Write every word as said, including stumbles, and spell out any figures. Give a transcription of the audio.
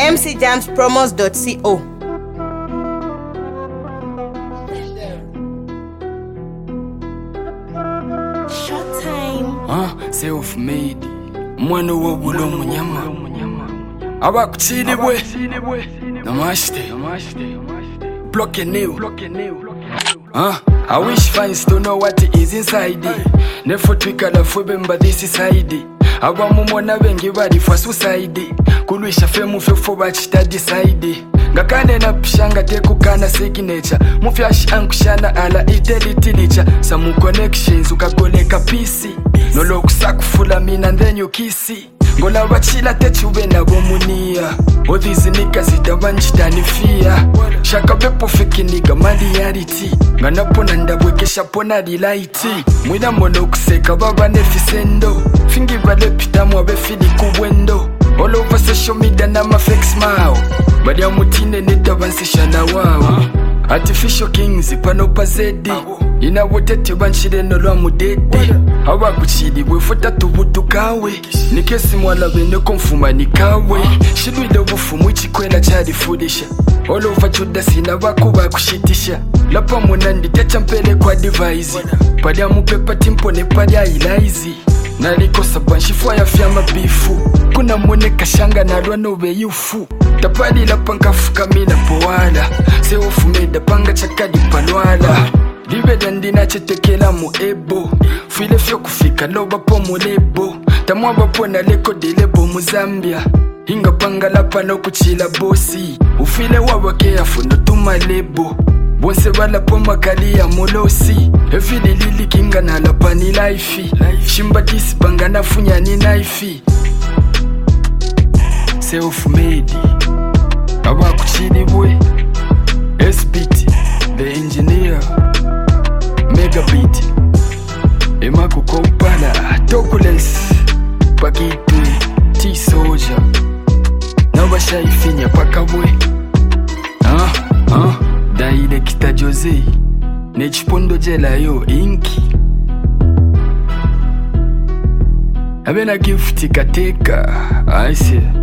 m c jams promos dot co. Ah, self-made mwana wobulo munyama abakuchili bwe namashite block a new ah I wish fans to know what is inside never twika la fubemba this side abamumona bengi bali for suicide kulwisha femu fefo bachita decide ngakane na pishanga tekukana signature mufyashi ankushana ala idelitilicha samu connections ukakoleka pc nolo kusakufula mina then you kisi ngola wachila techube na gomunia odhizi nika zitabanjitani fia shaka bepo feki niga reality nganapona ndabwekesha pona delight mwina mono kuseka baba nefisendo fingi vale pitamu wabe fili kubwendo all over social media na ma fake smile badi ya mutine netabansisha na wao artificial kings pano pazedi ina wotete banchire no lwa mudede awa kuchidi bwefuta tubutu kawe nikesi mwala bene konfuma nikawe shidwide bufumu ichikwela chadi fudisha all over juda sina bakuba kushitisha lapa munandi techa mpele kwa device padi ya mupepa timpone padi ya ilaizi naliko sabanshifwa ya fyama bifu kuna mwone kashanga nalwa nobe yufu tapadi lapa nkafuka mina powala seofu meda panga chakadi palwala libe dandina chetekela mu ebo file fyo kufika loba po mulebo tamwaba po na leko delebo mu Zambia hinga panga lapa no kuchila bosi ufile wabake ya fundo tumalebo bonse bala po makali ya molosi evili lili kinga na lapa ni life shimba disi banga na funya ni knife self-made aba kuchili bwe S B T the engineer megabit ema kukopana tokules pakitwe T-Soja nabashaifinya pakabwe ah ah daile kita Jose nechipondo jela yo inki abena gift kateka aise